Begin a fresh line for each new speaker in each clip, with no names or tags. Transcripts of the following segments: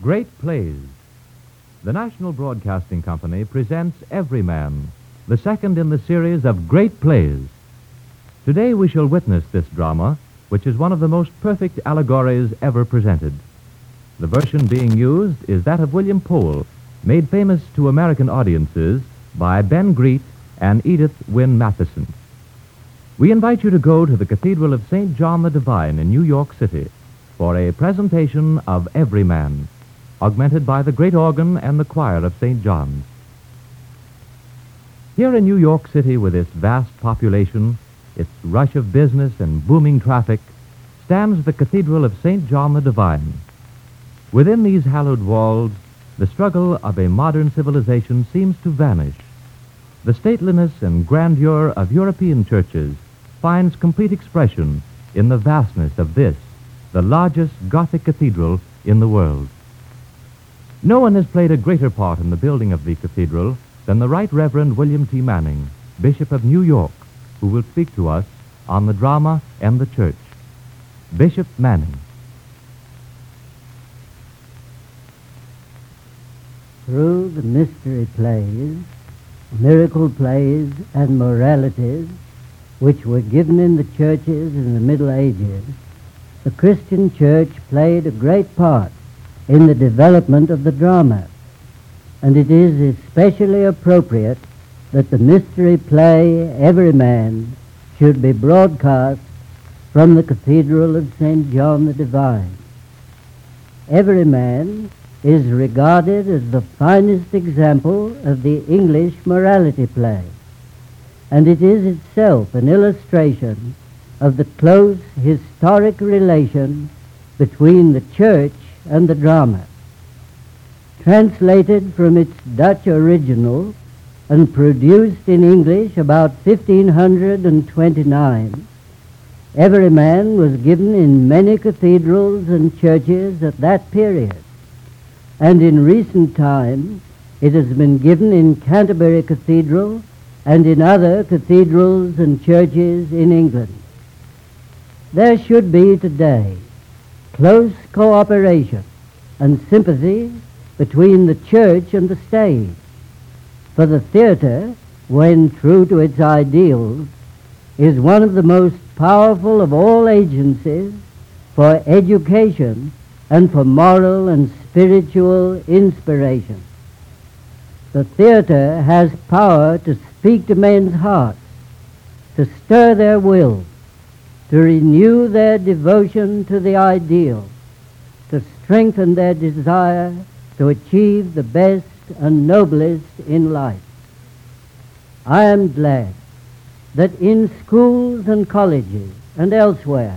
Great Plays. The National Broadcasting Company presents Everyman, the second in the series of Great Plays. Today we shall witness this drama, which is one of the most perfect allegories ever presented. The version being used is that of William Pohl, made famous to American audiences by Ben Greet and Edith Wynne Matheson. We invite you to go to the Cathedral of St. John the Divine in New York City for a presentation of Everyman, augmented by the great organ and the choir of St. John's. Here in New York City, with its vast population, its rush of business and booming traffic, stands the Cathedral of St. John the Divine. Within these hallowed walls, the struggle of a modern civilization seems to vanish. The stateliness and grandeur of European churches finds complete expression in the vastness of this, the largest Gothic cathedral in the world. No one has played a greater part in the building of the cathedral than the Right Reverend William T. Manning, Bishop of New York, who will speak to us on the drama and the church. Bishop Manning.
Through the mystery plays, miracle plays, and moralities which were given in the churches in the Middle Ages, the Christian church played a great part in the development of the drama, and it is especially appropriate that the mystery play Everyman should be broadcast from the Cathedral of St. John the Divine. Everyman is regarded as the finest example of the English morality play, and it is itself an illustration of the close historic relation between the church and the drama. Translated from its Dutch original and produced in English about 1529, Everyman was given in many cathedrals and churches at that period, and in recent times it has been given in Canterbury Cathedral and in other cathedrals and churches in England. There should be today close cooperation and sympathy between the church and the stage, for the theater, when true to its ideals, is one of the most powerful of all agencies for education and for moral and spiritual inspiration. The theater has power to speak to men's hearts, to stir their will, to renew their devotion to the ideal, to strengthen their desire to achieve the best and noblest in life. I am glad that in schools and colleges and elsewhere,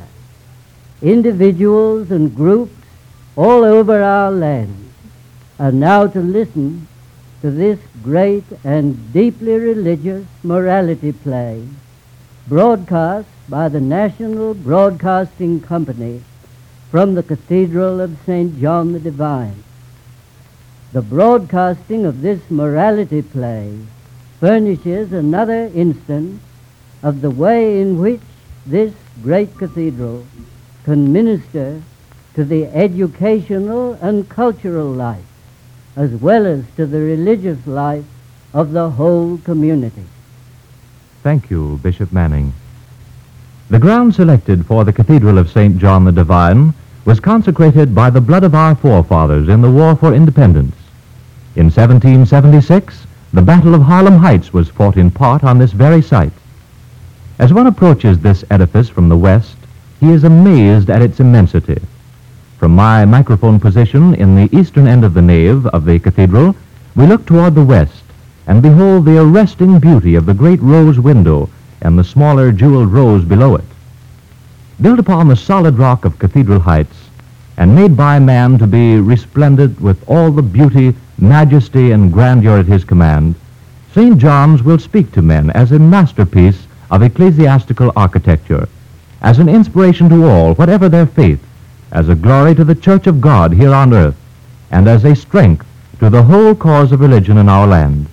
individuals and groups all over our land are now to listen to this great and deeply religious morality play broadcast by the National Broadcasting Company from the Cathedral of St. John the Divine. The broadcasting of this morality play furnishes another instance of the way in which this great cathedral can minister to the educational and cultural life, as well as to the religious life of the whole community.
Thank you, Bishop Manning. The ground selected for the Cathedral of St. John the Divine was consecrated by the blood of our forefathers in the War for Independence. In 1776, the Battle of Harlem Heights was fought in part on this very site. As one approaches this edifice from the west, he is amazed at its immensity. From my microphone position in the eastern end of the nave of the cathedral, we look toward the west and behold the arresting beauty of the great rose window and the smaller jeweled rose below it. Built upon the solid rock of Cathedral Heights and made by man to be resplendent with all the beauty, majesty, and grandeur at his command, St. John's will speak to men as a masterpiece of ecclesiastical architecture, as an inspiration to all, whatever their faith, as a glory to the Church of God here on earth, and as a strength to the whole cause of religion in our land.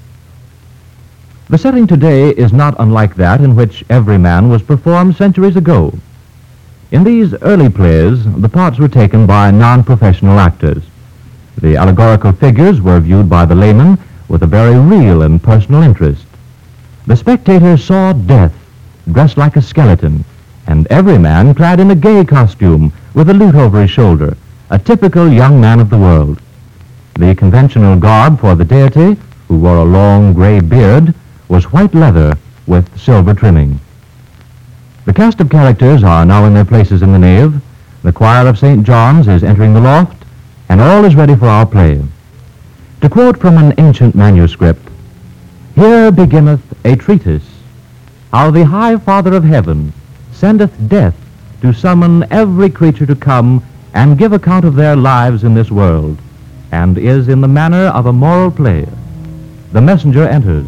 The setting today is not unlike that in which Everyman was performed centuries ago. In these early plays, the parts were taken by non-professional actors. The allegorical figures were viewed by the layman with a very real and personal interest. The spectator saw death, dressed like a skeleton, and every man clad in a gay costume with a lute over his shoulder, a typical young man of the world. The conventional garb for the deity, who wore a long gray beard, was white leather with silver trimming. The cast of characters are now in their places in the nave. The choir of St. John's is entering the loft, and all is ready for our play. To quote from an ancient manuscript, "Here beginneth a treatise, how the high Father of heaven sendeth death to summon every creature to come and give account of their lives in this world, and is in the manner of a moral play. The messenger enters."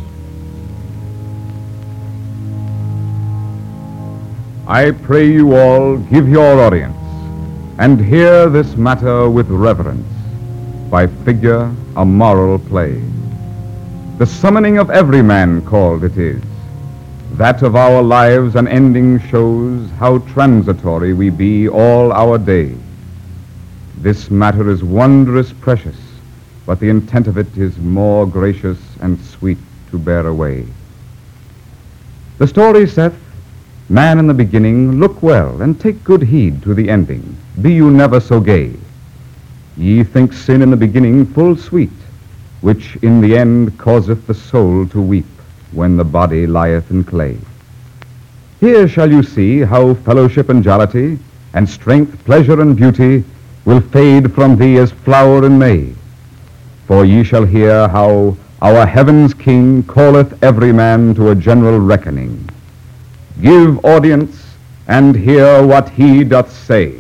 I pray you all give your audience, and hear this matter with reverence. By figure, a moral play. The summoning of every man called it is. That of our lives an ending shows how transitory we be all our day. This matter is wondrous precious, but the intent of it is more gracious and sweet to bear away. The story saith, man in the beginning, look well, and take good heed to the ending. Be you never so gay. Ye think sin in the beginning full sweet, which in the end causeth the soul to weep, when the body lieth in clay. Here shall you see how fellowship and jollity, and strength, pleasure, and beauty will fade from thee as flower in May. For ye shall hear how our heaven's King calleth every man to a general reckoning. Give audience, and hear what he doth say.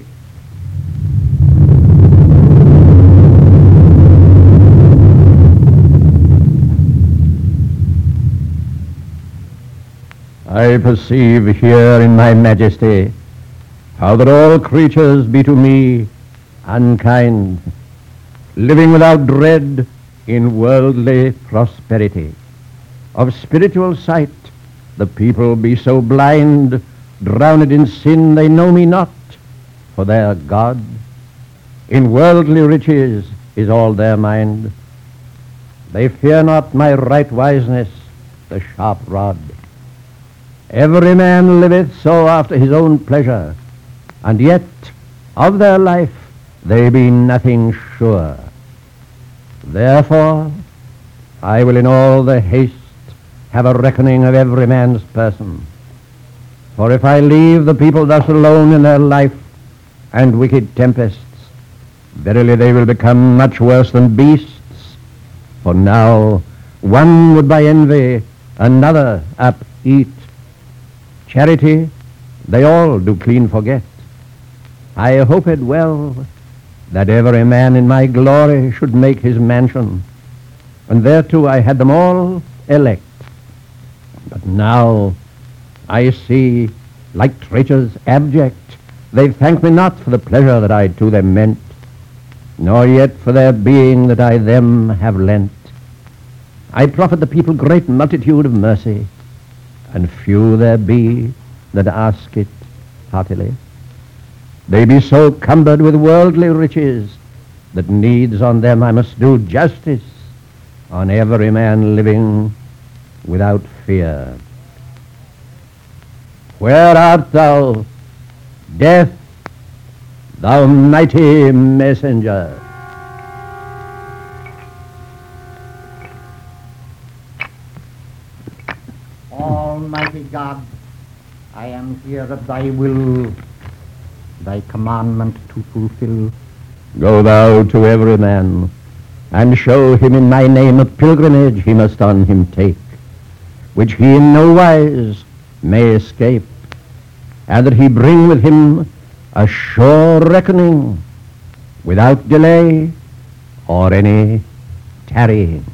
I perceive here in my majesty how that all creatures be to me unkind, living without dread in worldly prosperity. Of spiritual sight the people be so blind, drowned in sin they know me not, for their God. In worldly riches is all their mind. They fear not my right wiseness, the sharp rod. Every man liveth so after his own pleasure, and yet of their life they be nothing sure. Therefore I will in all the haste have a reckoning of every man's person. For if I leave the people thus alone in their life and wicked tempests, verily they will become much worse than beasts. For now one would by envy another up eat. Charity they all do clean forget. I hoped well that every man in my glory should make his mansion, and thereto I had them all elect. But now I see, like traitors abject, they thank me not for the pleasure that I to them meant, nor yet for their being that I them have lent. I profit the people great multitude of mercy, and few there be that ask it heartily. They be so cumbered with worldly riches that needs on them I must do justice on every man living without fear. Where art thou, Death, thou mighty messenger?
Almighty God, I am here of thy will, thy commandment to fulfill.
Go thou to every man, and show him in my name a pilgrimage he must on him take, which he in no wise may escape, and that he bring with him a sure reckoning, without delay or any tarrying.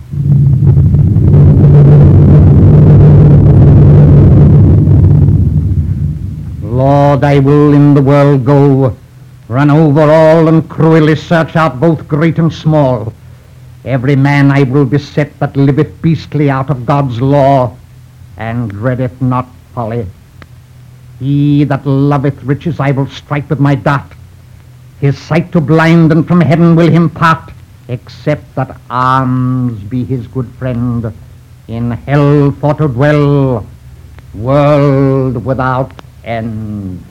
Lord, I will in the world go, run over all and cruelly search out both great and small. Every man I will beset that liveth beastly out of God's law, and dreadeth not folly. He that loveth riches I will strike with my dart. His sight to blind, and from heaven will him part. except that alms be his good friend, in hell for to dwell, world without end.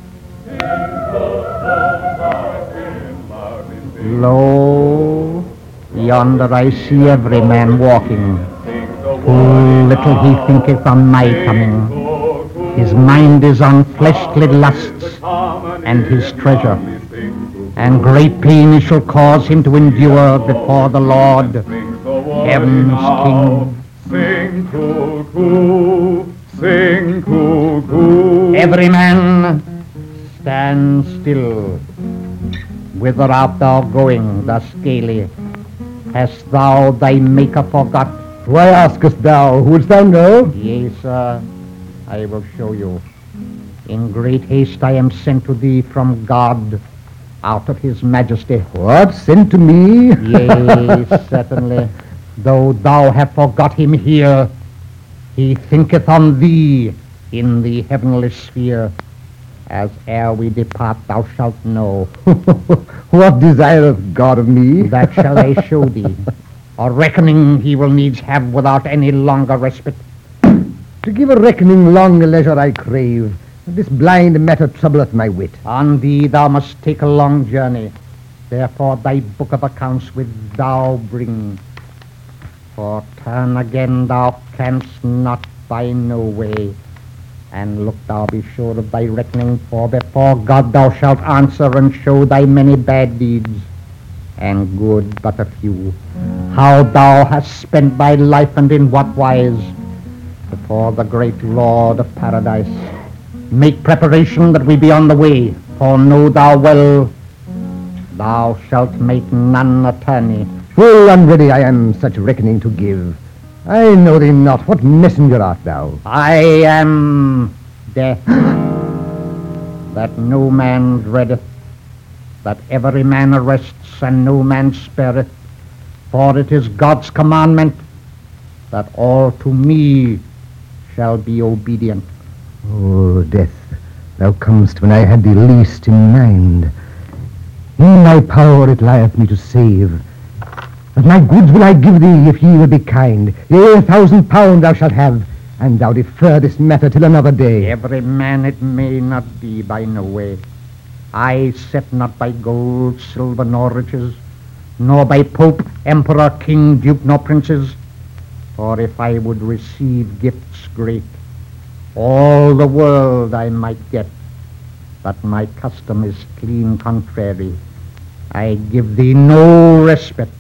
Lo, yonder I see every man walking. Full little he thinketh on my coming. His mind is on fleshly lusts, and his treasure. And great pain he shall cause him to endure before the Lord, heaven's King.
Sing cuckoo, sing cuckoo.
Every man stand still. Whither art thou going thus gaily? Hast thou thy Maker forgot?
Why askest thou? Wouldst thou know?
Yea, sir, I will show you. In great haste I am sent to thee from God, out of his majesty.
What? Sent to me?
Yea, certainly. Though thou have forgot him here, he thinketh on thee in the heavenly sphere. As ere we depart, thou shalt know.
What desireth God of me?
That shall I show thee. A reckoning he will needs have without any longer respite.
To give a reckoning long leisure I crave. This blind matter troubleth my wit.
On thee thou must take a long journey. Therefore thy book of accounts with thou bring. For turn again thou canst not by no way. And look thou be sure of thy reckoning, for before God thou shalt answer and show thy many bad deeds, and good but a few. How thou hast spent thy life and in what wise, before the great Lord of paradise. Make preparation that we be on the way, for know thou well, thou shalt make none attorney.
Full unready I am such reckoning to give. I know thee not. What messenger art thou?
I am death, that no man dreadeth, that every man arrests and no man spareth. For it is God's commandment that all to me shall be obedient.
Oh, death, thou comest when I had thee least in mind. In thy power it lieth me to save. But my goods will I give thee if ye will be kind. Yea, 1,000 pound thou shalt have, and thou defer this matter till another day.
Every man it may not be by no way. I set not by gold, silver, nor riches, nor by pope, emperor, king, duke, nor princes. For if I would receive gifts great, all the world I might get. But my custom is clean contrary. I give thee no respite.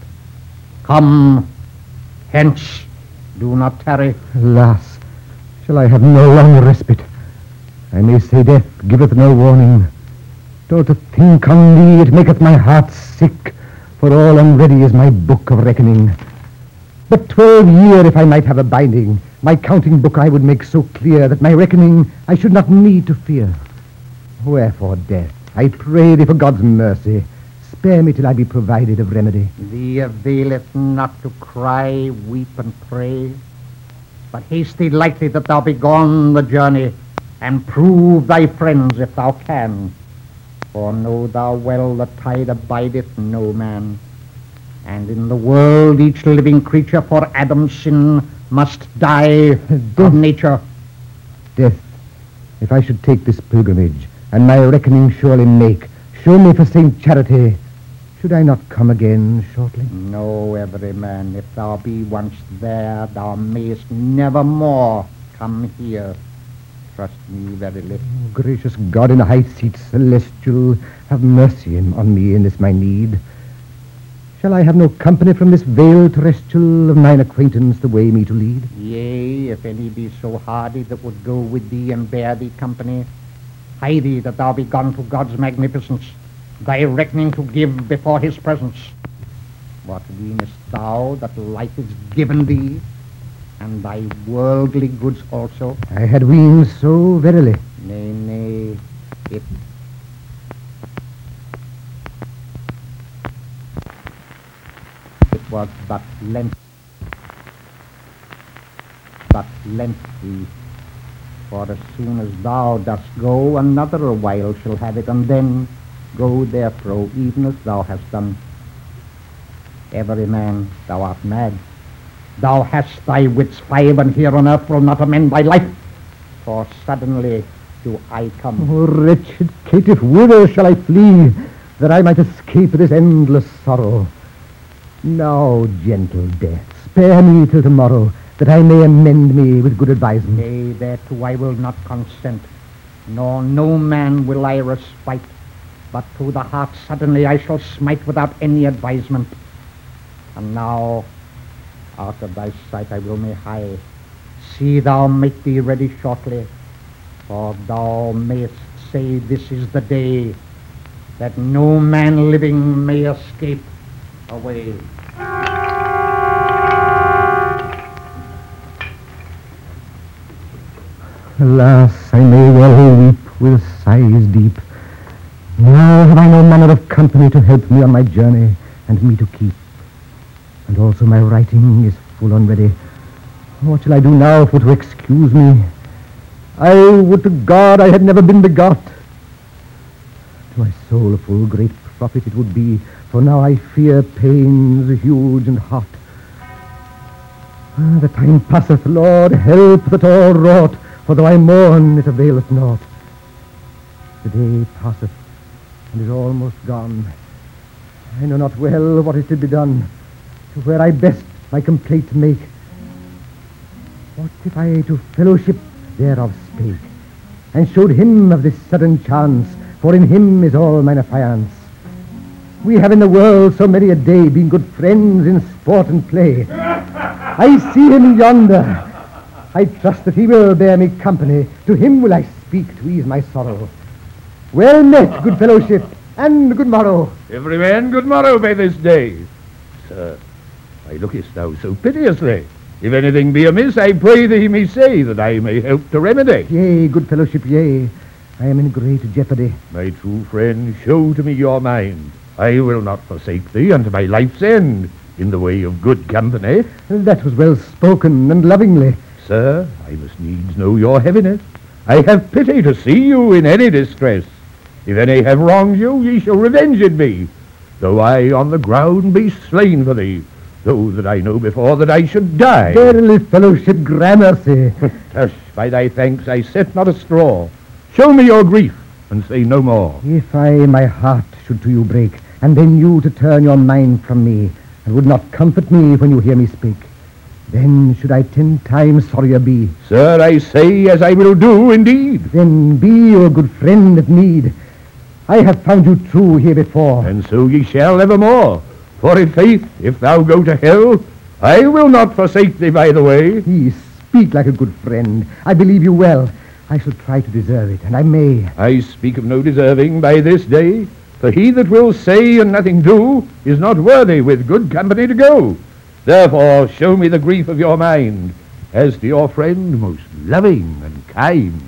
Come, hence, do not tarry.
Alas, shall I have no longer respite? I may say death giveth no warning. Though to think on thee it maketh my heart sick, for all unready is my book of reckoning. But 12 year if I might have a binding, my counting book I would make so clear that my reckoning I should not need to fear. Wherefore, death, I pray thee for God's mercy, spare me till I be provided of remedy.
Thee availeth not to cry, weep, and pray, but haste thee lightly that thou be gone the journey, and prove thy friends if thou can. For know thou well the tide abideth no man, and in the world each living creature for Adam's sin must die of nature.
Death, if I should take this pilgrimage, and my reckoning surely make, show me for Saint Charity, should I not come again shortly?
Know every man, if thou be once there, thou mayest never more come here. Trust me verily.
Gracious God in high seats celestial, have mercy on me in this my need. Shall I have no company from this vale terrestrial of mine acquaintance the way me to lead?
Yea, if any be so hardy that would go with thee and bear thee company, hie thee that thou be gone to God's magnificence, thy reckoning to give before his presence. What weenest thou that life is given thee, and thy worldly goods also?
I had weened so verily.
Nay, nay, it was but lent thee. For as soon as thou dost go, another a while shall have it, and then go therefro, even as thou hast done. Every man, thou art mad. Thou hast thy wits 5, and here on earth will not amend thy life. For suddenly do I come.
Oh, wretched caitiff, whither shall I flee, that I might escape this endless sorrow? Now, gentle death, spare me till tomorrow, that I may amend me with good advisement.
Nay, thereto I will not consent, nor no man will I respite, but to the heart suddenly I shall smite without any advisement. And now, out of thy sight I will me hie. See thou make thee ready shortly, for thou mayest say this is the day that no man living may escape away.
Alas, I may well weep with sighs deep. Now have I no manner of company to help me on my journey, and me to keep. And also my writing is full unready. What shall I do now for to excuse me? I would to God I had never been begot. To my soul a full great profit it would be, for now I fear pains huge and hot. The time passeth, Lord, help that all wrought, for though I mourn, it availeth naught. The day passeth, and is almost gone. I know not well what is to be done, to where I best my complaint make. What if I to fellowship thereof spake, and showed him of this sudden chance, for in him is all mine affiance. We have in the world so many a day been good friends in sport and play. I see him yonder. I trust that he will bear me company. To him will I speak to ease my sorrow. Well met, good fellowship, and good morrow.
Every man good morrow by this day. Sir, why lookest thou so piteously? If anything be amiss, I pray thee me say, that I may help to remedy.
Yea, good fellowship, yea. I am in great jeopardy.
My true friend, show to me your mind. I will not forsake thee unto my life's end, in the way of good company.
That was well spoken and lovingly.
Sir, I must needs know your heaviness. I have pity to see you in any distress. If any have wronged you, ye shall revenge it be, though I on the ground be slain for thee, though that I know before that I should die.
Verily, fellowship, gramercy.
Tush, by thy thanks I set not a straw. Show me your grief, and say no more.
If I my heart should to you break, and then you to turn your mind from me, and would not comfort me when you hear me speak, then should I 10 times sorrier be.
Sir, I say as I will do indeed.
Then be your good friend at need. I have found you true here before.
And so ye shall evermore. For in faith, if thou go to hell, I will not forsake thee by the way.
Ye speak like a good friend. I believe you well. I shall try to deserve it, and I may.
I speak of no deserving by this day, for he that will say and nothing do is not worthy with good company to go. Therefore show me the grief of your mind, as to your friend most loving and kind.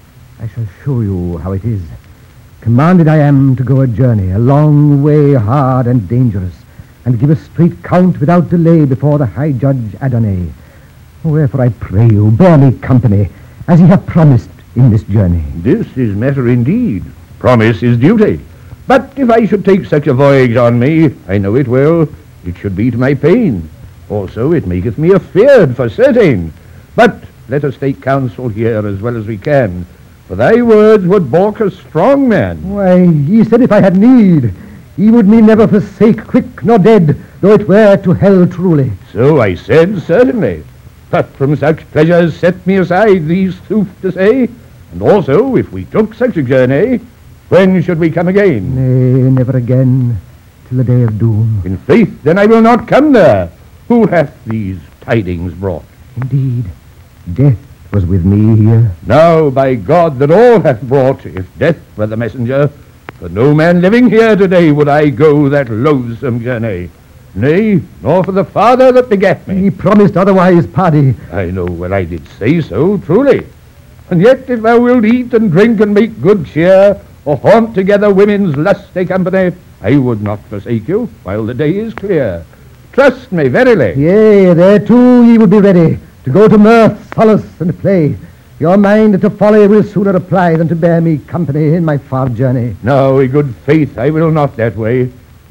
I shall show you how it is. Commanded I am to go a journey, a long way, hard and dangerous, and give a straight count without delay before the High Judge Adonai. Wherefore I pray you, bear me company, as ye have promised in this journey.
This is matter indeed. Promise is duty. But if I should take such a voyage on me, I know it well, it should be to my pain. Also it maketh me afeard for certain. But let us take counsel here as well as we can, for thy words would balk a strong man.
Why, ye said if I had need, ye would me never forsake, quick nor dead, though it were to hell truly.
So I said, certainly. But from such pleasures set me aside these sooth to say, and also if we took such a journey, when should we come again?
Nay, never again, till the day of doom.
In faith, then I will not come there. Who hath these tidings brought?
Indeed, death was with me here.
Now, by God that all hath brought, if death were the messenger, for no man living here today would I go that loathsome journey. Nay, nor for the father that begat me.
He promised otherwise, Paddy.
I know well I did say so, truly. And yet if thou wilt eat and drink and make good cheer, or haunt together women's lusty company, I would not forsake you while the day is clear. Trust me, verily.
Yea, there too ye would be ready, to go to mirth, solace, and play. Your mind to folly will sooner apply than to bear me company in my far journey.
No, in good faith, I will not that way.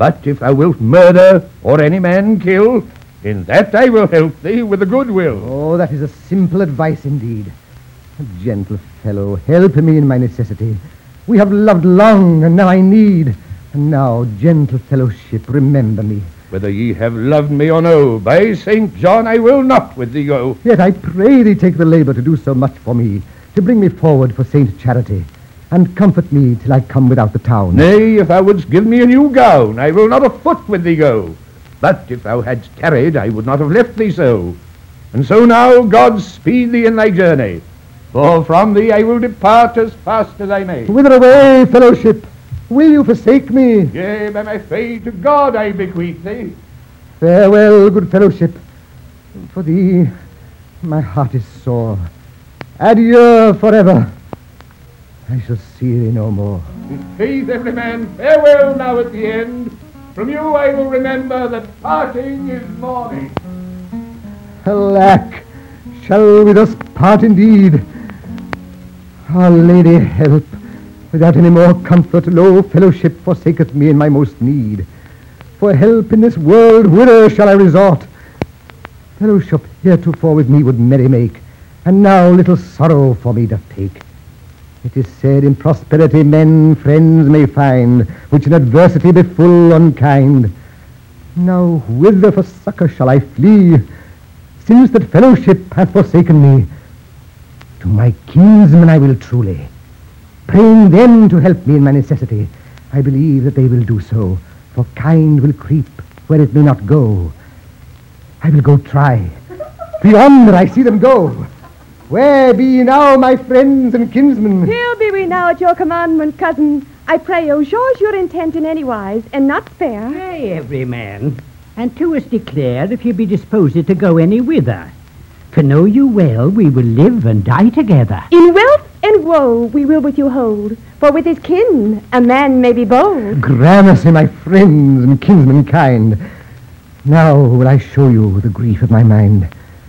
But if thou wilt murder or any man kill, in that I will help thee with a good will.
Oh, that is a simple advice indeed. Gentle fellow, help me in my necessity. We have loved long, and now I need. And now, gentle fellowship, remember me.
Whether ye have loved me or no, by St. John I will not with thee go.
Yet I pray thee take the labour to do so much for me, to bring me forward for Saint Charity, and comfort me till I come without the town.
Nay, if thou wouldst give me a new gown, I will not a foot with thee go. But if thou hadst tarried, I would not have left thee so. And so now, God speed thee in thy journey. For from thee I will depart as fast as I may.
Whither away, fellowship? Will you forsake me?
Yea, by my faith to God I bequeath thee.
Farewell, good fellowship. For thee, my heart is sore. Adieu forever. I shall see thee no more.
In faith, every man, farewell now at the end. From you I will remember that parting is mourning.
Alack, shall we thus part indeed? Our Lady, help. Without any more comfort, lo, fellowship forsaketh me in my most need. For help in this world, whither shall I resort? Fellowship heretofore with me would merry make, and now little sorrow for me doth take. It is said in prosperity men friends may find, which in adversity be full unkind. Now whither for succour shall I flee, since that fellowship hath forsaken me? To my kinsmen I will truly, praying them to help me in my necessity. I believe that they will do so, for kind will creep where it may not go. I will go try. Beyond I see them go. Where be ye now, my friends and kinsmen?
Here be we now at your commandment, cousin. I pray you, shows your intent in any wise, and not spare.
Nay, every man, and to us declare if you be disposed to go any whither. For know you well we will live and die together.
In wealth and woe we will with you hold, for with his kin a man may be bold.
Gramercy, my friends and kinsmen kind. Now will I show you the grief of my mind.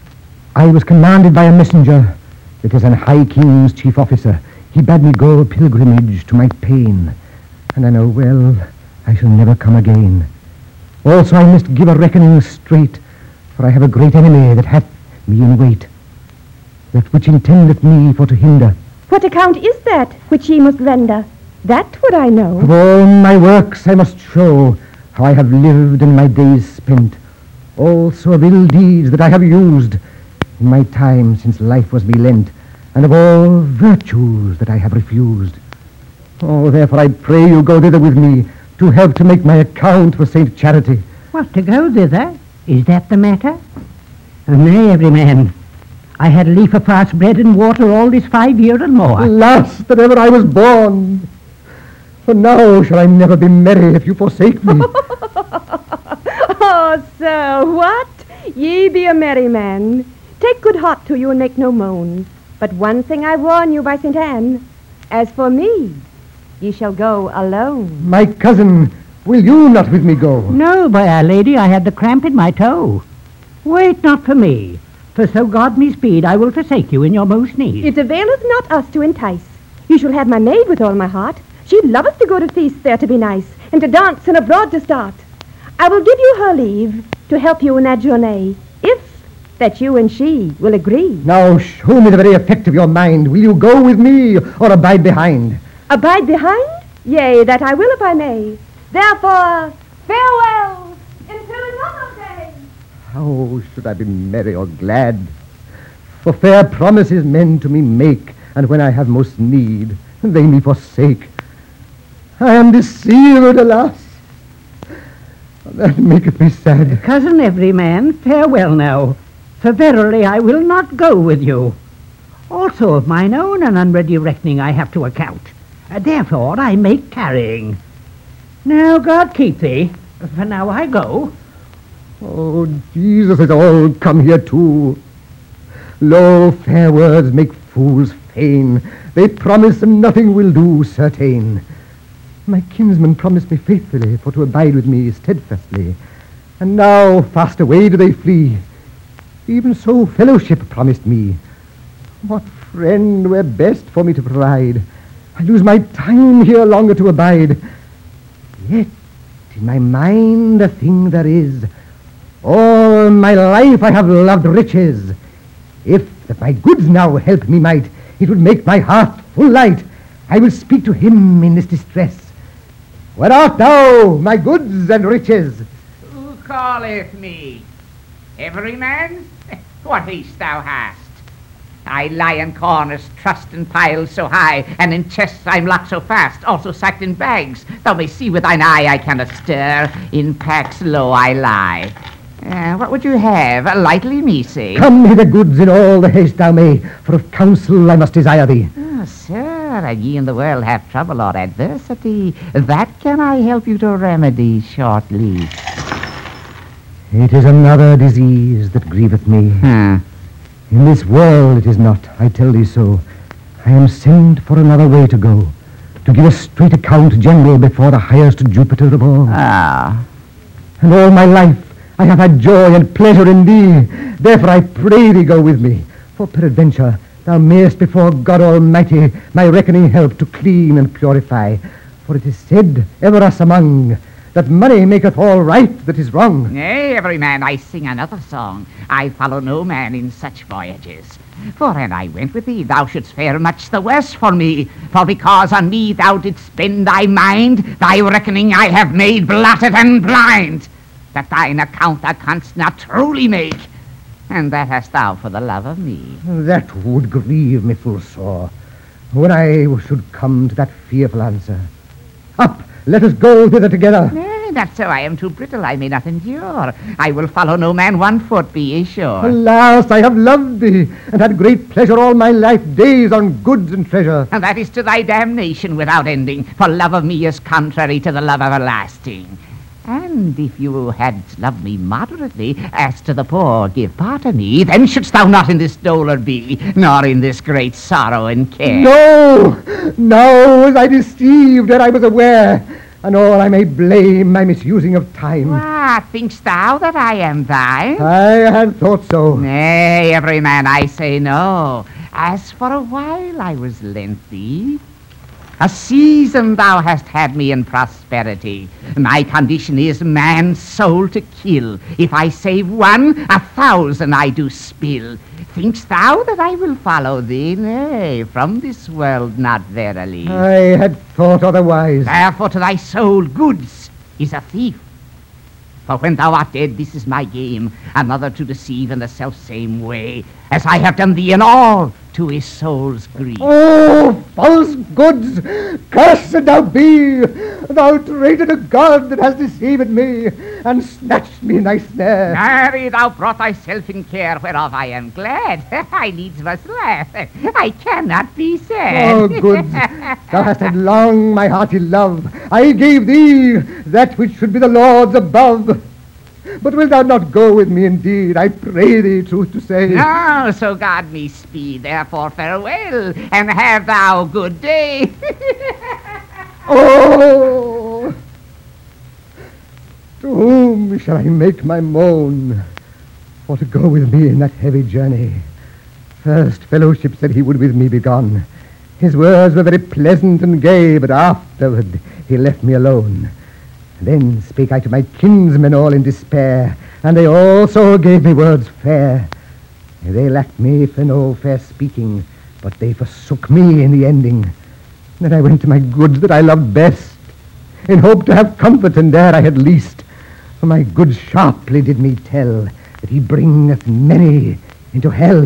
I was commanded by a messenger, that is an high king's chief officer. He bade me go a pilgrimage to my pain, and I know well I shall never come again. Also I must give a reckoning straight, for I have a great enemy that hath me in wait, that which intendeth me for to hinder.
What account is that which ye must render? That would I know.
Of all my works I must show how I have lived and my days spent, also of ill deeds that I have used in my time since life was me lent, and of all virtues that I have refused. Oh, therefore I pray you go thither with me, to help to make my account for Saint Charity.
What, to go thither? Is that the matter? Nay, every man. I had leave of fast bread and water all this 5 year and more.
Alas, that ever I was born! For now shall I never be merry if you forsake me.
Oh, sir, what? Ye be a merry man. Take good heart to you and make no moan. But one thing I warn you by St. Anne, as for me, ye shall go alone.
My cousin, will you not with me go?
No, by Our Lady, I had the cramp in my toe. Wait not for me, for so God me speed, I will forsake you in your most need.
It availeth not us to entice. You shall have my maid with all my heart. She loveth to go to feasts there to be nice, and to dance and abroad to start. I will give you her leave to help you in that journey, if that you and she will agree.
Now show me the very effect of your mind. Will you go with me or abide behind?
Abide behind? Yea, that I will if I may. Therefore, farewell until another day.
How should I be merry or glad? For fair promises men to me make, and when I have most need, they me forsake. I am deceived, alas. That maketh me sad.
Cousin every man, farewell now, for verily I will not go with you. Also of mine own and unready reckoning I have to account. Therefore I make tarrying. Now God keep thee, for now I go.
Oh, Jesus is all come here too. Lo, fair words make fools feign. They promise and nothing will do, certain. My kinsmen promised me faithfully for to abide with me steadfastly, and now fast away do they flee. Even so fellowship promised me. What friend were best for me to provide? I lose my time here longer to abide. Yet in my mind a thing there is. All my life I have loved riches. If that my goods now help me might, it would make my heart full light. I will speak to him in this distress. Where art thou, my goods and riches?
Who calleth me? Every man? What haste thou hast? I lie in corners, trussed in piles so high, and in chests I'm locked so fast, also sacked in bags. Thou may see with thine eye I cannot stir, in packs low I lie. What would you have? Lightly me say.
Come hither, goods, in all the haste thou may, for of counsel I must desire thee.
Oh, sir, and ye in the world have trouble or adversity, that can I help you to remedy shortly.
It is another disease that grieveth me. In this world it is not, I tell thee so. I am sent for another way to go, to give a straight account, general, before the highest Jupiter of all. And all my life I have had joy and pleasure in thee. Therefore I pray thee go with me, for peradventure thou mayest before God Almighty my reckoning help to clean and purify. For it is said ever us among, that money maketh all right that is wrong.
Nay, every man, I sing another song. I follow no man in such voyages. For an I went with thee, thou shouldst fare much the worse for me. For because on me thou didst spend thy mind, thy reckoning I have made blotted and blind. That thine account thou canst not truly make, and that hast thou for the love of me.
That would grieve me full sore, when I should come to that fearful answer. Up, let us go thither together.
Nay, not so. I am too brittle, I may not endure. I will follow no man 1 foot, be ye sure.
Alas, I have loved thee, and had great pleasure all my life days on goods and treasure.
And that is to thy damnation without ending, for love of me is contrary to the love everlasting. And if you hadst loved me moderately, as to the poor give part of me, then shouldst thou not in this dolour be, nor in this great sorrow and care.
No, now was I deceived ere I was aware, and all I may blame my misusing of time.
What, thinkst thou that I am thine?
I had thought so.
Nay, every man, I say no. As for a while I was lent thee, a season thou hast had me in prosperity. My condition is man's soul to kill. If I save 1, 1,000 I do spill. Thinkst thou that I will follow thee? Nay, from this world not verily.
I had thought otherwise.
Therefore to thy soul goods is a thief. For when thou art dead, this is my game, another to deceive in the self-same way, as I have done thee in all, to his soul's grief.
Oh, false goods, cursed thou be! Thou traitor to God that has deceived me, and snatched me in thy snare.
Marry, thou brought thyself in care, whereof I am glad. I needs must laugh. I cannot be sad.
Oh, goods, thou hast had long my hearty love. I gave thee that which should be the Lord's above. But wilt thou not go with me indeed, I pray thee, truth to say?
No, so God me speed, therefore farewell, and have thou good day.
Oh! To whom shall I make my moan, for to go with me in that heavy journey? First fellowship said he would with me be gone. His words were very pleasant and gay, but afterward he left me alone. Then spake I to my kinsmen all in despair, and they also gave me words fair. They lacked me for no fair speaking, but they forsook me in the ending. Then I went to my goods that I loved best, in hope to have comfort, and there I had least. For my goods sharply did me tell that he bringeth many into hell.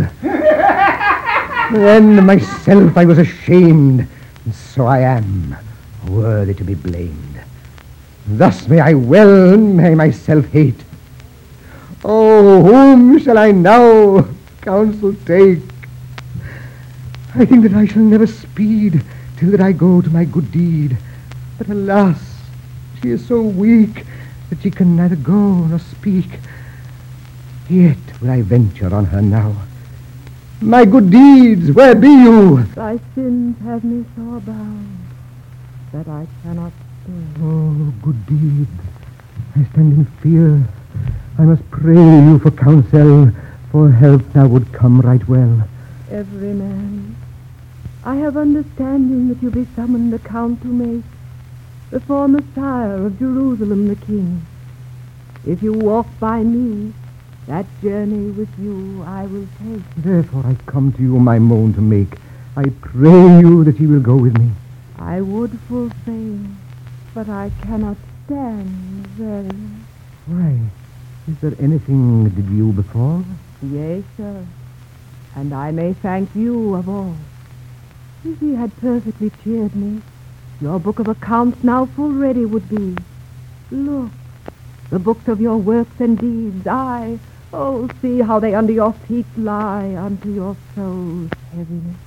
Then myself I was ashamed, and so I am worthy to be blamed. Thus may I well and may myself hate. Oh, whom shall I now counsel take? I think that I shall never speed till that I go to my good deed. But alas, she is so weak that she can neither go nor speak. Yet will I venture on her now. My good deeds, where be you?
Thy sins have me sore bound, that I cannot stay.
Oh, good deeds, I stand in fear. I must pray you for counsel, for help thou would come right well.
Every man, I have understanding that you be summoned account to make. before Messiah of Jerusalem the King. If you walk by me, that journey with you I will take.
Therefore I come to you my moan to make. I pray you that ye will go with me.
I would full fain, but I cannot stand very.
Why, is there anything did you befall?
Yea, sir, and I may thank you of all. If ye had perfectly cheered me, your book of accounts now full ready would be. Look, the books of your works and deeds, oh, see how they under your feet lie, unto your soul's heaviness.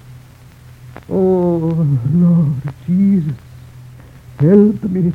Oh, Lord Jesus, help me.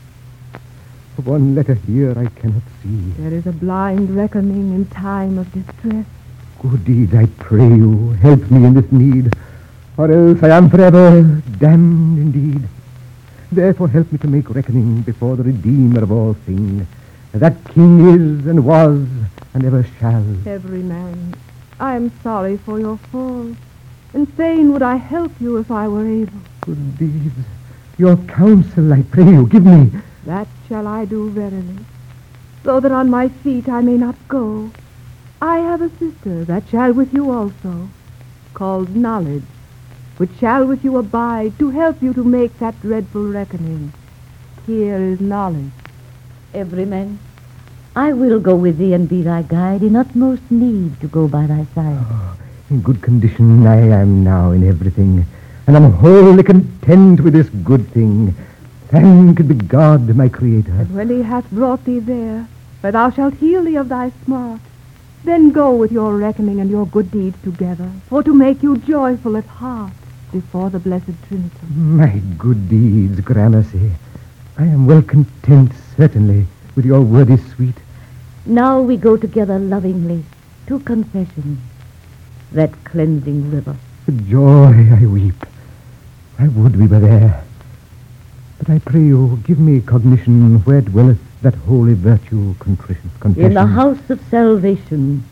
For one letter here I cannot see.
There is a blind reckoning in time of distress.
Good deeds, I pray you, help me in this need, or else I am forever damned indeed. Therefore help me to make reckoning before the Redeemer of all things, that King is and was and ever shall.
Every man, I am sorry for your fall, and fain would I help you if I were able.
Good deeds, your counsel, I pray you, give me.
That shall I do verily, so that on my feet I may not go. I have a sister that shall with you also, called Knowledge, which shall with you abide to help you to make that dreadful reckoning. Here is Knowledge.
Every man, I will go with thee and be thy guide, in utmost need to go by thy side.
Oh, in good condition I am now in everything, and am wholly content with this good thing. Thanked be God, my Creator.
And when he hath brought thee there, where thou shalt heal thee of thy smart, then go with your reckoning and your good deeds together, for to make you joyful at heart before the blessed Trinity.
My good deeds, Gramercy, I am well content, certainly, with your word is sweet.
Now we go together lovingly to confession, that cleansing river.
For joy I weep. I would we were there. But I pray you, give me cognition where dwelleth that holy virtue, confession.
In the house of salvation,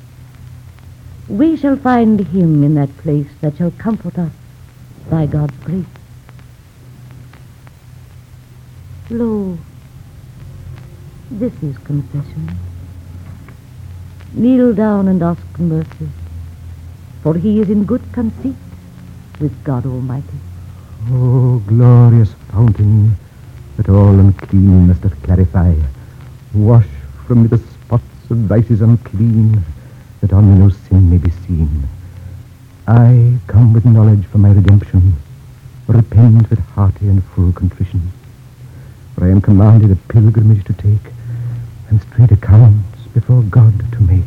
we shall find him in that place that shall comfort us by God's grace. Lo, this is confession. Kneel down and ask mercy, for he is in good conceit with God Almighty.
Oh, glorious fountain, that all uncleanness doth clarify. Wash from me the spots of vices unclean, that on me no sin may be seen. I come with knowledge for my redemption, repent with hearty and full contrition. For I am commanded a pilgrimage to take, and straight accounts before God to make.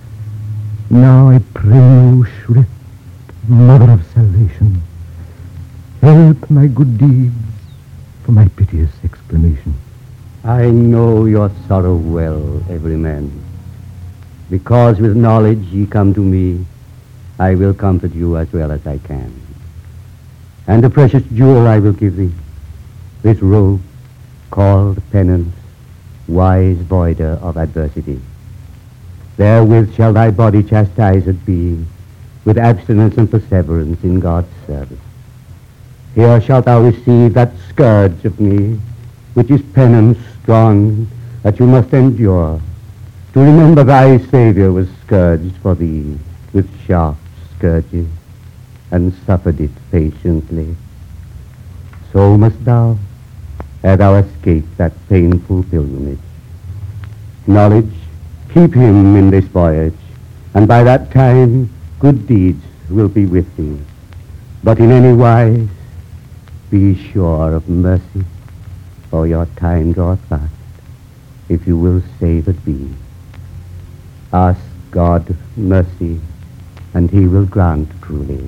Now I pray you, Shrift, Mother of salvation, help my good deeds for my piteous exclamation.
I know your sorrow well, every man. Because with knowledge ye come to me, I will comfort you as well as I can. And a precious jewel I will give thee, this robe called penance, wise voider of adversity. Therewith shall thy body chastised be, with abstinence and perseverance in God's service. Here shalt thou receive that scourge of me, which is penance strong, that you must endure, to remember thy Savior was scourged for thee with sharp scourges, and suffered it patiently. So must thou, ere thou escape that painful pilgrimage. Knowledge, keep him in this voyage, and by that time good deeds will be with thee. But in any wise, be sure of mercy, for your time draweth fast, if you will save it be. Ask God mercy, and he will grant truly.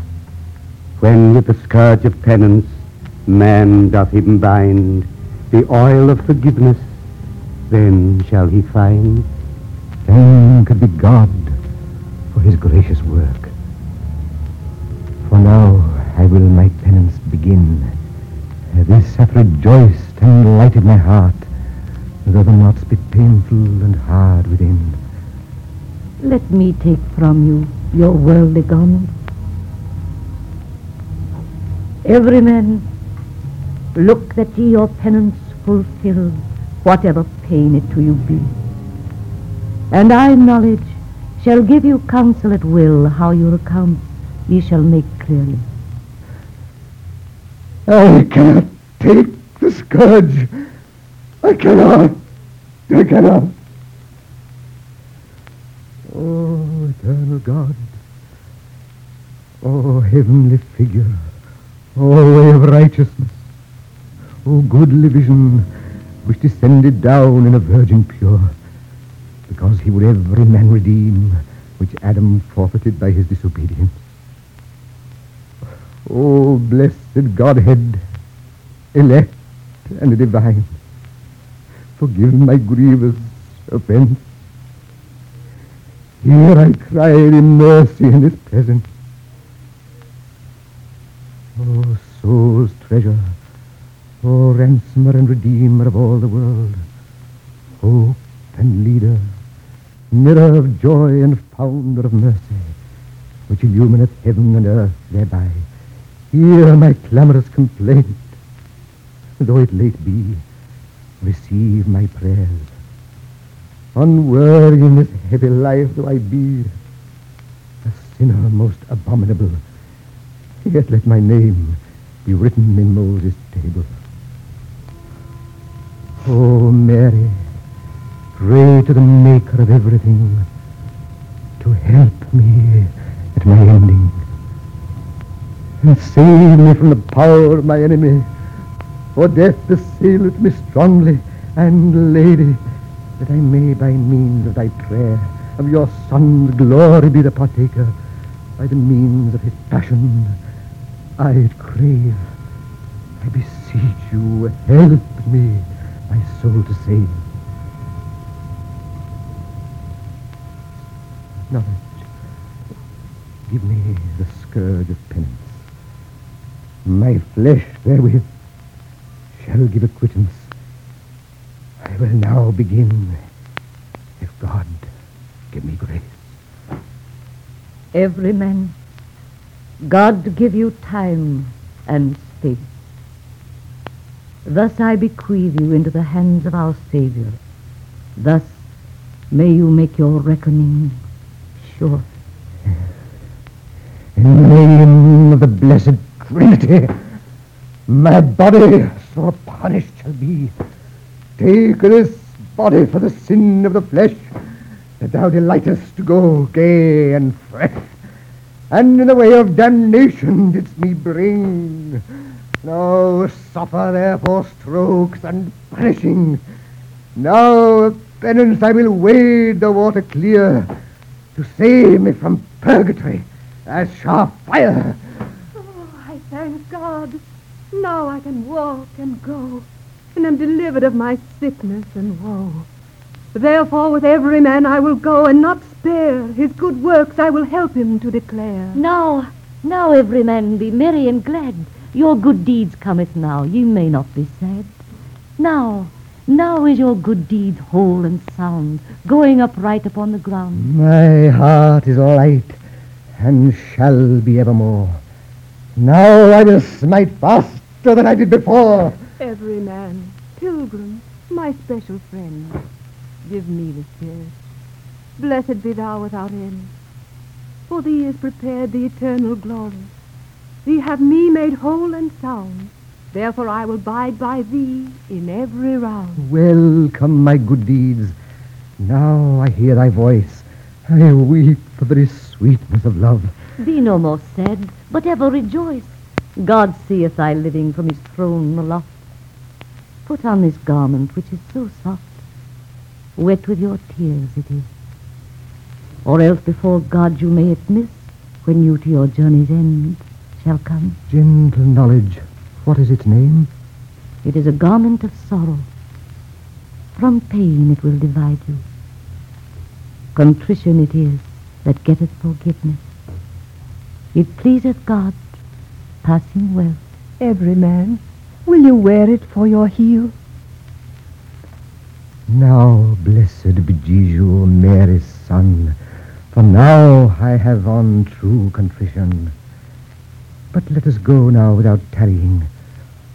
When with the scourge of penance man doth him bind, the oil of forgiveness then shall he find.
Thanked be God for his gracious work. For now I will my penance begin. This hath rejoiced and lighted my heart, though the knots be painful and hard within.
Let me take from you your worldly garments. Every man, Look that ye your penance fulfill, whatever pain it to you be. And I, knowledge, shall give you counsel at will, how your accounts ye shall make clearly.
I cannot take the scourge. I cannot. Oh, eternal God. Oh, heavenly figure. Oh, way of righteousness. Oh, goodly vision, which descended down in a virgin pure, because he would every man redeem, which Adam forfeited by his disobedience. Oh, blessed Godhead, elect and divine, forgive my grievous offense. Here I cried in mercy in his presence. Oh, soul's treasure, oh, ransomer and redeemer of all the world, hope and leader, mirror of joy and founder of mercy, which illumineth heaven and earth thereby, hear my clamorous complaint. Though it late be, receive my prayers. Unworthy in this heavy life though I be, a sinner most abominable, yet let my name be written in Moses' table. Oh, Mary, pray to the Maker of everything to help me at my ending, and save me from the power of my enemy. For death assaileth me strongly, and, Lady, that I may by means of thy prayer of your Son's glory be the partaker, by the means of his passion, I crave, I beseech you, help me, my soul to save. Knowledge, give me the scourge of penance. My flesh therewith shall give acquittance. I will now begin, if God give me grace.
Every man, God give you time and space. Thus I bequeath you into the hands of our Savior. Thus may you make your reckoning sure.
In the name of the blessed Trinity, my body so punished shall be. Take this body for the sin of the flesh, that thou delightest to go gay and fresh, and in the way of damnation didst me bring. Now suffer therefore strokes and punishing. Now penance I will wade the water clear, to save me from purgatory as sharp fire.
Oh, I thank God. Now I can walk and go, and am delivered of my sickness and woe. Therefore with every man I will go, and not spare. His good works I will help him to declare.
Now every man be merry and glad. Your good deeds cometh now, ye may not be sad. Now is your good deed whole and sound, going upright upon the ground.
My heart is light, and shall be evermore. Now I will smite faster than I did before.
Every man, pilgrim, my special friend, give me the spirit. Blessed be thou without end. For thee is prepared the eternal glory. Thee have me made whole and sound. Therefore I will bide by thee in every round.
Welcome, my good deeds. Now I hear thy voice. I weep for very sweetness of love.
Be no more sad, but ever rejoice. God seeth thy living from his throne aloft. Put on this garment which is so soft. Wet with your tears it is. Or else before God you may it miss, when you to your journey's end shall come.
Gentle knowledge, what is its name?
It is a garment of sorrow. From pain it will divide you. Contrition it is that getteth forgiveness. It pleaseth God, passing well.
Every man, will you wear it for your heel?
Now, blessed be Jesu, Mary's Son, for now I have on true contrition. But let us go now without tarrying.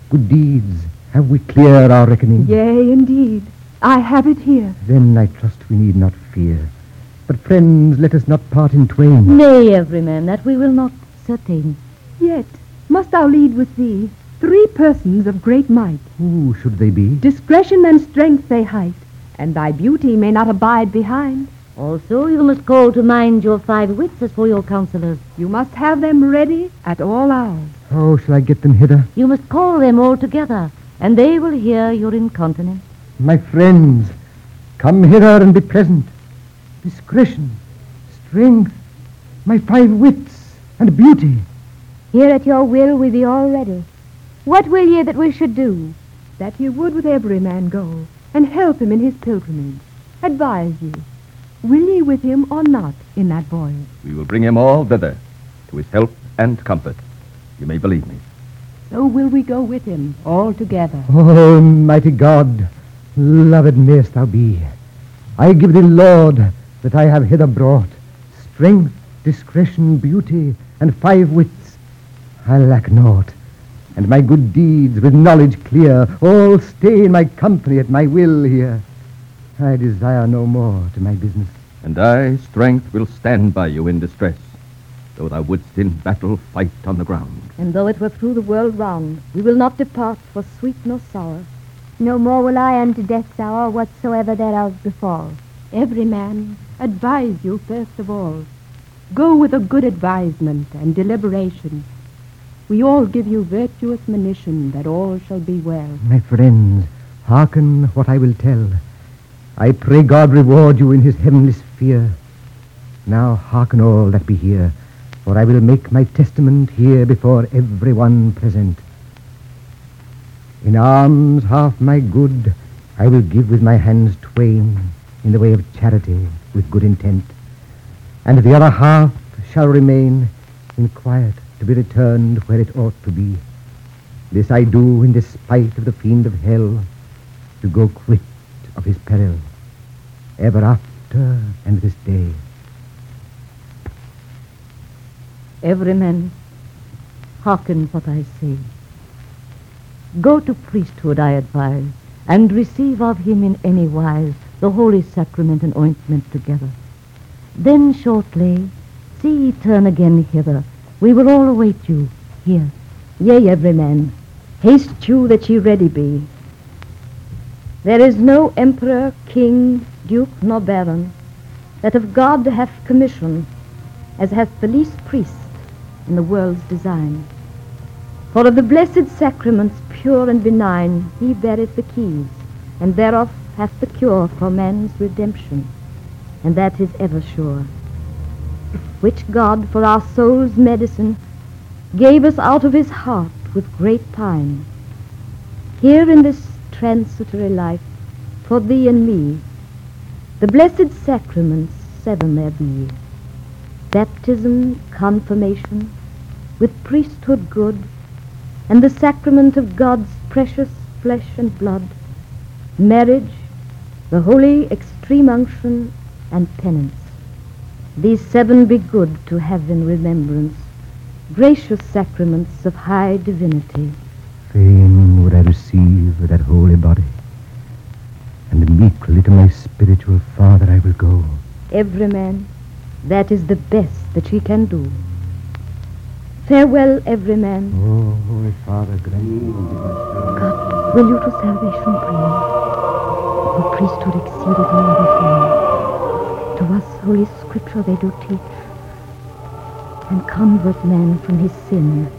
Good deeds, have we cleared our reckoning?
Yea, indeed. I have it here.
Then I trust we need not fear. But friends, let us not part in twain.
Nay, every man, that we will not certain.
Yet must thou lead with thee 3 persons of great might.
Who should they be?
Discretion and strength they height, and thy beauty may not abide behind.
Also, you must call to mind your 5 wits as for your counselors.
You must have them ready at all hours.
How shall I get them hither?
You must call them all together, and they will hear your incontinence.
My friends, come hither and be present. Discretion, strength, my 5 wits, and beauty.
Here at your will we be all ready. What will ye that we should do? That ye would with every man go, and help him in his pilgrimage. Advise ye, will ye with him or not in that voyage?
We will bring him all thither, to his help and comfort. You may believe me.
So will we go with him, all together.
Oh, mighty God, loved mayest thou be. I give thee, Lord, that I have hither brought strength, discretion, beauty, and 5 wits. I lack naught, and my good deeds with knowledge clear all stay in my company at my will here. I desire no more to my business.
And I, strength, will stand by you in distress, though thou wouldst in battle fight on the ground.
And though it were through the world round, we will not depart for sweet nor sour.
No more will I unto death's hour whatsoever thereof befall.
Every man advise you first of all. Go with a good advisement and deliberation. We all give you virtuous monition that all shall be well.
My friends, hearken what I will tell. I pray God reward you in his heavenly sphere. Now hearken all that be here, for I will make my testament here before every one present. In alms half my good I will give with my hands twain, in the way of charity with good intent, and the other half shall remain in quiet to be returned where it ought to be. This I do in despite of the fiend of hell, to go quit of his peril, ever after and this day.
Every man, hearken what I say. Go to priesthood, I advise, and receive of him in any wise the holy sacrament and ointment together. Then shortly, see ye turn again hither. We will all await you here.
Yea, every man, haste you that ye ready be.
There is no emperor, king, duke, nor baron, that of God hath commission, as hath the least priest in the world's design. For of the blessed sacraments pure and benign, he beareth the keys, and thereof hath the cure for man's redemption, and that is ever sure. Which God, for our soul's medicine, gave us out of his heart with great pine. Here in this transitory life, for thee and me, the blessed sacraments 7 there be. Baptism, confirmation, with priesthood good, and the sacrament of God's precious flesh and blood, marriage, the holy extreme unction, and penance. These 7 be good to have in remembrance, gracious sacraments of high divinity.
Fain would I receive that holy body, and meekly to my spiritual Father I will go.
Every man, that is the best that he can do. Farewell, every man.
Oh, Holy Father, grant me.
God, will you to salvation bring? For priesthood exceedeth all before. To us Holy Scripture they do teach, and convert man from his sin.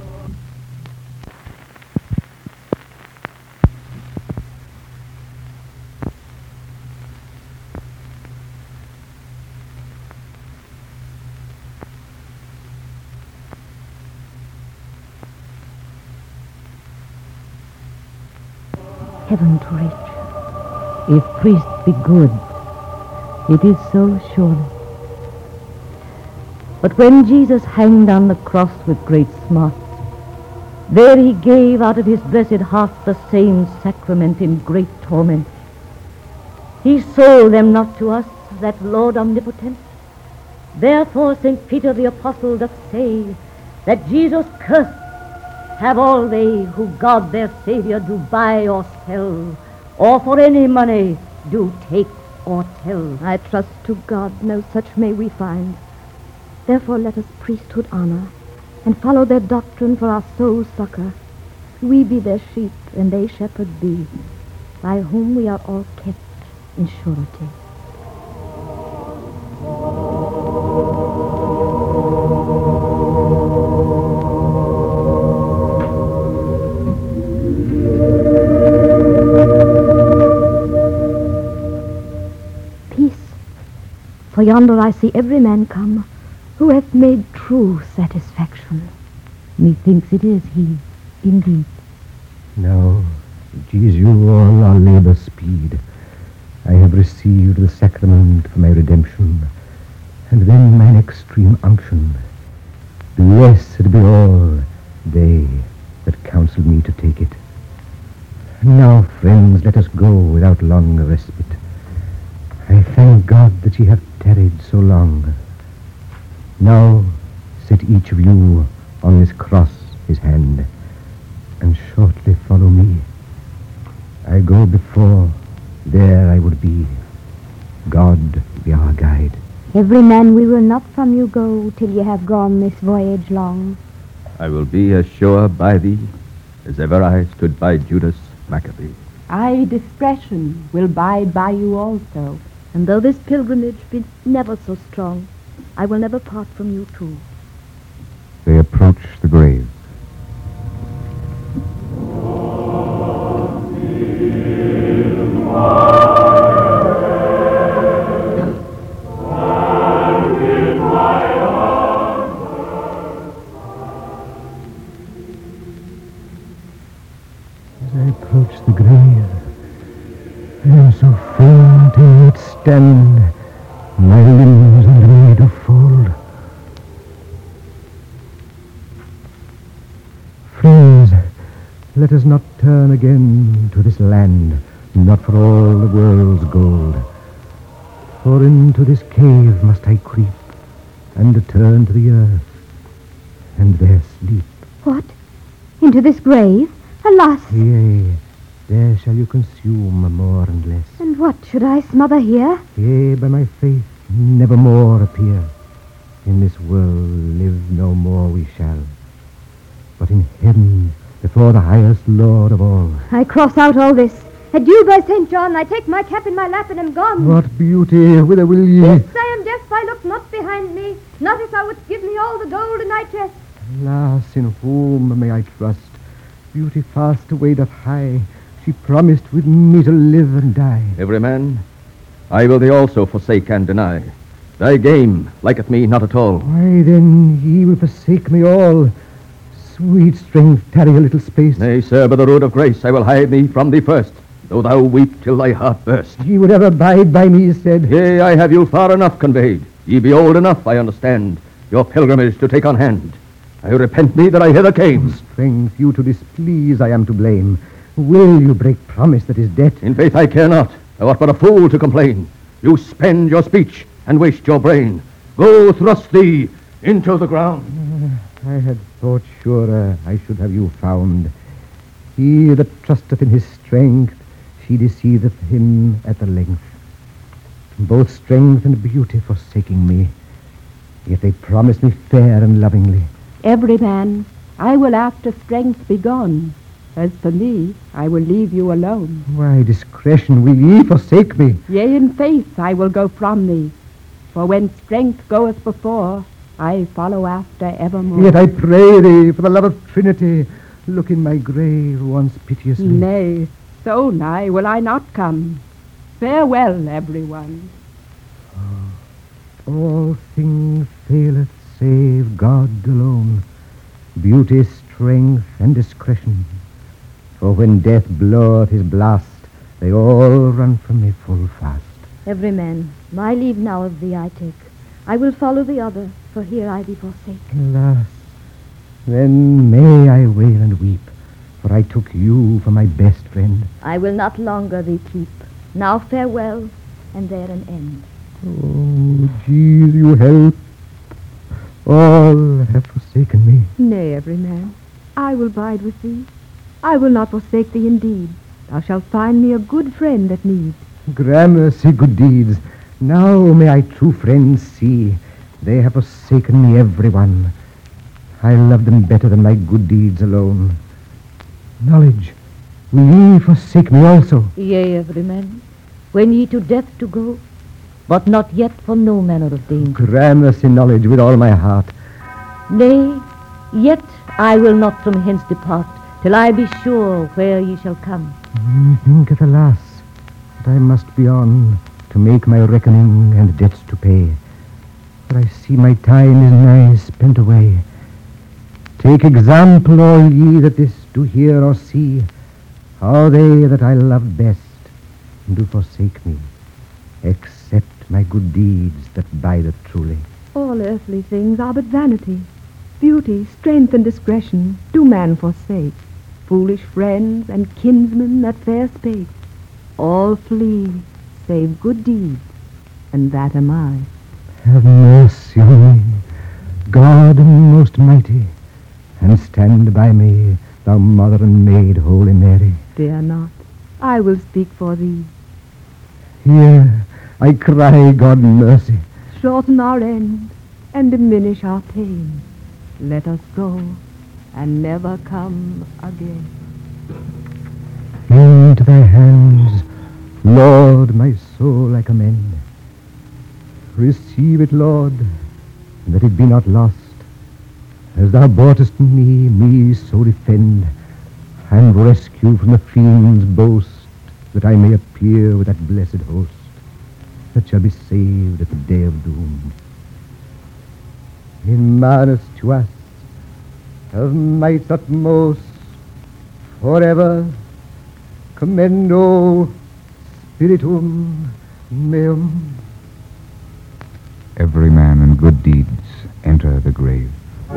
Heaven to reach, if priest be good, it is so surely. But when Jesus hanged on the cross with great smart, there he gave out of his blessed heart the same sacrament in great torment. He sold them not to us, that Lord omnipotent. Therefore St. Peter the Apostle doth say that Jesus cursed have all they who God their Saviour do buy or sell, or for any money do take or tell.
I trust to God no such may we find. Therefore let us priesthood honor, and follow their doctrine for our soul's succor. We be their sheep, and they shepherd be, by whom we are all kept in surety. Peace, for yonder I see every man come, who hath made true satisfaction.
Methinks it is he, indeed.
Now, Jesu, all our labour speed. I have received the sacrament for my redemption, and then mine extreme unction. Blessed be all they that counsel me to take it. Now, friends, let us go without longer respite. I thank God that ye have tarried so long. Now, set each of you on this cross his hand, and shortly follow me. I go before, there I would be. God be our guide.
Every man we will not from you go till ye have gone this voyage long.
I will be as sure by thee as ever I stood by Judas Maccabee.
I, discretion, will bide by you also.
And though this pilgrimage be never so strong, I will never part from you too.
They approach the grave.
As I approach the grave, I am so faint in its stand, my limbs under me do fold. Friends, let us not turn again to this land, not for all the world's gold. For into this cave must I creep, and turn to the earth, and there sleep.
What? Into this grave? Alas!
Yea, there shall you consume more and less.
And what should I smother here?
Yea, by my faith, never more appear. In this world live no more we shall, but in heaven, before the highest Lord of all.
I cross out all this. Adieu by St. John. I take my cap in my lap and am gone.
What beauty, whither will ye?
Yes, I am deaf. I look not behind me. Not if thou wouldst give me all the gold in thy chest.
Alas, in whom may I trust? Beauty fast away doth hie. She promised with me to live and die.
Every man, I will thee also forsake and deny. Thy game liketh me not at all.
Why then ye will forsake me all? Sweet strength, tarry a little space.
Nay, sir, by the road of grace I will hide me from thee first, though thou weep till thy heart burst.
Ye would ever abide by me, said.
Yea, I have you far enough conveyed. Ye be old enough, I understand, your pilgrimage to take on hand. I repent me that I hither came.
Strength, you to displease I am to blame. Will you break promise that is debt?
In faith I care not. Thou art but a fool to complain. You spend your speech and waste your brain. Go thrust thee into the ground.
I had thought surer I should have you found. He that trusteth in his strength, she deceiveth him at the length. Both strength and beauty forsaking me, yet they promise me fair and lovingly.
Every man, I will after strength be gone. As for me, I will leave you alone.
Why, discretion, will ye forsake me?
Yea, in faith I will go from thee. For when strength goeth before, I follow after evermore.
Yet I pray thee, for the love of Trinity, look in my grave once piteously.
Nay, so nigh will I not come. Farewell, everyone.
All things faileth save God alone, beauty, strength, and discretion. For when death bloweth his blast, they all run from me full fast.
Every man, my leave now of thee I take. I will follow the other, for here I thee forsake.
Alas, then may I wail and weep, for I took you for my best friend.
I will not longer thee keep. Now farewell, and there an end.
Oh, Jesus, you help. All have forsaken me.
Nay, every man, I will bide with thee. I will not forsake thee indeed. Thou shalt find me a good friend at need.
Gramercy, good deeds. Now may I true friends see. They have forsaken me, every one. I love them better than my good deeds alone. Knowledge, will ye forsake me also?
Yea, every man, when ye to death to go, but not yet for no manner of danger.
Gramercy, knowledge, with all my heart.
Nay, yet I will not from hence depart, till I be sure where ye shall come.
Thinketh, alas, that I must be on to make my reckoning and debts to pay. For I see my time is nigh spent away. Take example, all ye that this do hear or see, how they that I love best do forsake me, except my good deeds that bideth truly.
All earthly things are but vanity. Beauty, strength, and discretion do man forsake. Foolish friends and kinsmen that fair spake, all flee, save good deeds, and that am I.
Have mercy on me, God most mighty, and stand by me, thou mother and maid, Holy Mary.
Fear not, I will speak for thee.
Hear, I cry, God mercy.
Shorten our end, and diminish our pain. Let us go, and never come again.
Into thy hands, Lord, my soul I commend. Receive it, Lord, that it be not lost. As thou boughtest me so defend, and rescue from the fiend's boast, that I may appear with that blessed host, that shall be saved at the day of doom. In manus to us, of might's utmost, forever, commendo spiritum meum.
Every man and good deeds enter the grave.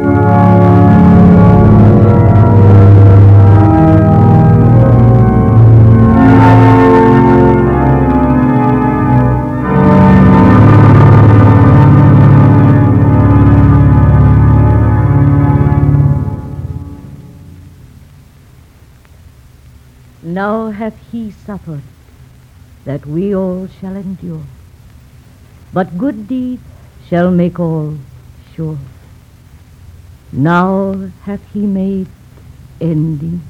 Now hath he suffered, that we all shall endure. But good deeds shall make all sure. Now hath he made ending.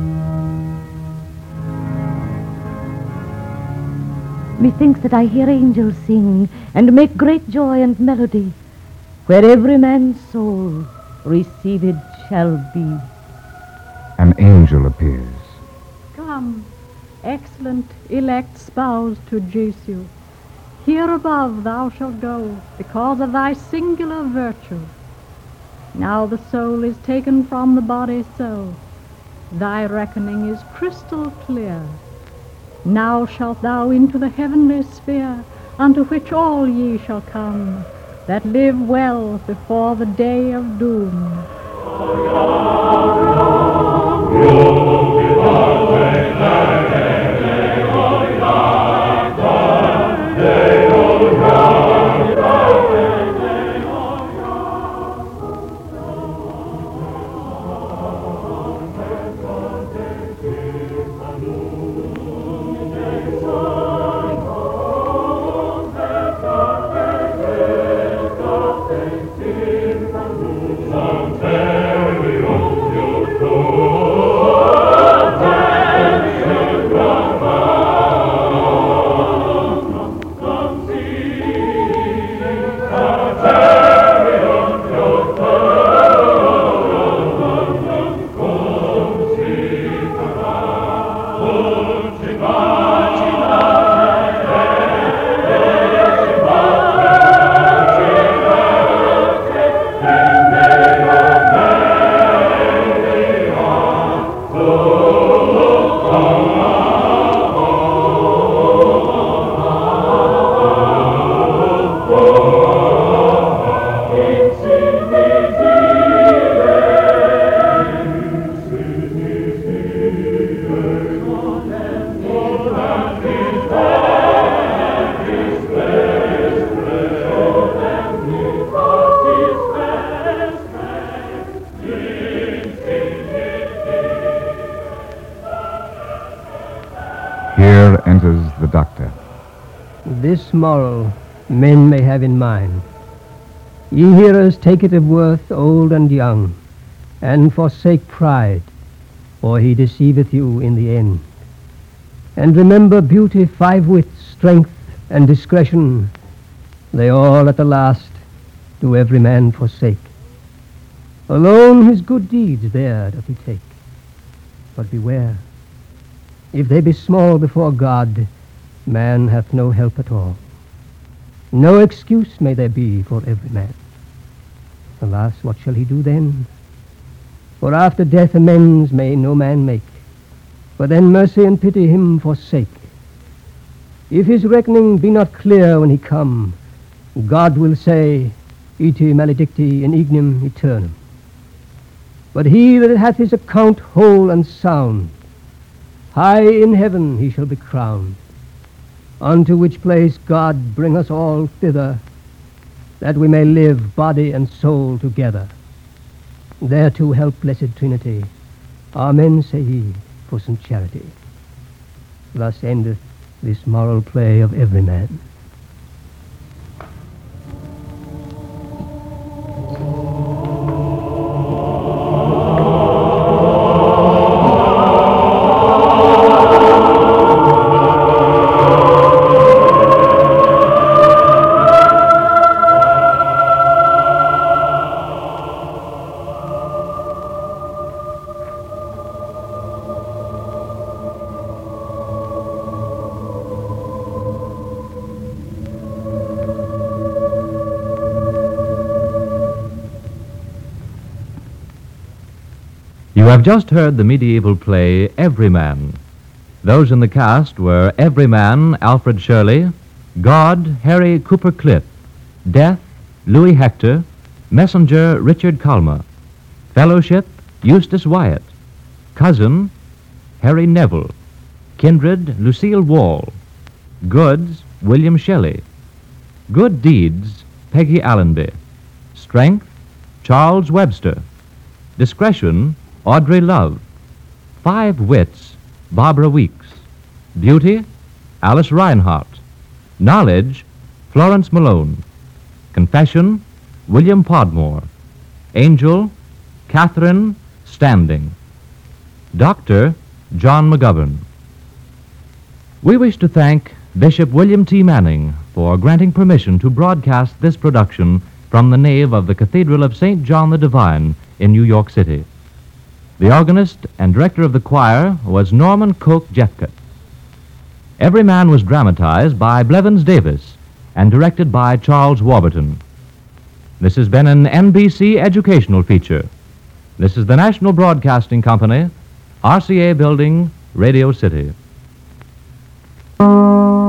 Methinks that I hear angels sing, and make great joy and melody, where every man's soul received shall be.
An angel appears.
Come, excellent elect spouse to Jesu. Here above thou shalt go, because of thy singular virtue. Now the soul is taken from the body so. Thy reckoning is crystal clear. Now shalt thou into the heavenly sphere, unto which all ye shall come, that live well before the day of doom.
this moral men may have in mind. Ye hearers, take it of worth, old and young, and forsake pride, for he deceiveth you in the end. And remember beauty, 5 wits, strength, and discretion, they all at the last do every man forsake. Alone his good deeds there doth he take. But beware, if they be small before God, man hath no help at all. No excuse may there be for every man. Alas, what shall he do then? For after death amends may no man make, but then mercy and pity him forsake. If his reckoning be not clear when he come, God will say, Ite maledicti in ignem aeternum. But he that hath his account whole and sound, high in heaven he shall be crowned, unto which place God bring us all thither, that we may live body and soul together. Thereto help blessed Trinity. Amen, say ye, for St. Charity. Thus endeth this moral play of every man.
You have just heard the medieval play Everyman. Those in the cast were Everyman Alfred Shirley, God Harry Cooper Cliff, Death Louis Hector, Messenger Richard Calmer, Fellowship Eustace Wyatt, Cousin Harry Neville, Kindred Lucille Wall, Goods William Shelley, Good Deeds Peggy Allenby, Strength Charles Webster, Discretion Audrey Love, 5 Wits, Barbara Weeks, Beauty, Alice Reinhardt, Knowledge, Florence Malone, Confession, William Podmore, Angel, Catherine Standing, Doctor, John McGovern. We wish to thank Bishop William T. Manning for granting permission to broadcast this production from the nave of the Cathedral of St. John the Divine in New York City. The organist and director of the choir was Norman Coke Jeffcott. Everyman was dramatized by Blevins Davis and directed by Charles Warburton. This has been an NBC educational feature. This is the National Broadcasting Company, RCA Building, Radio City.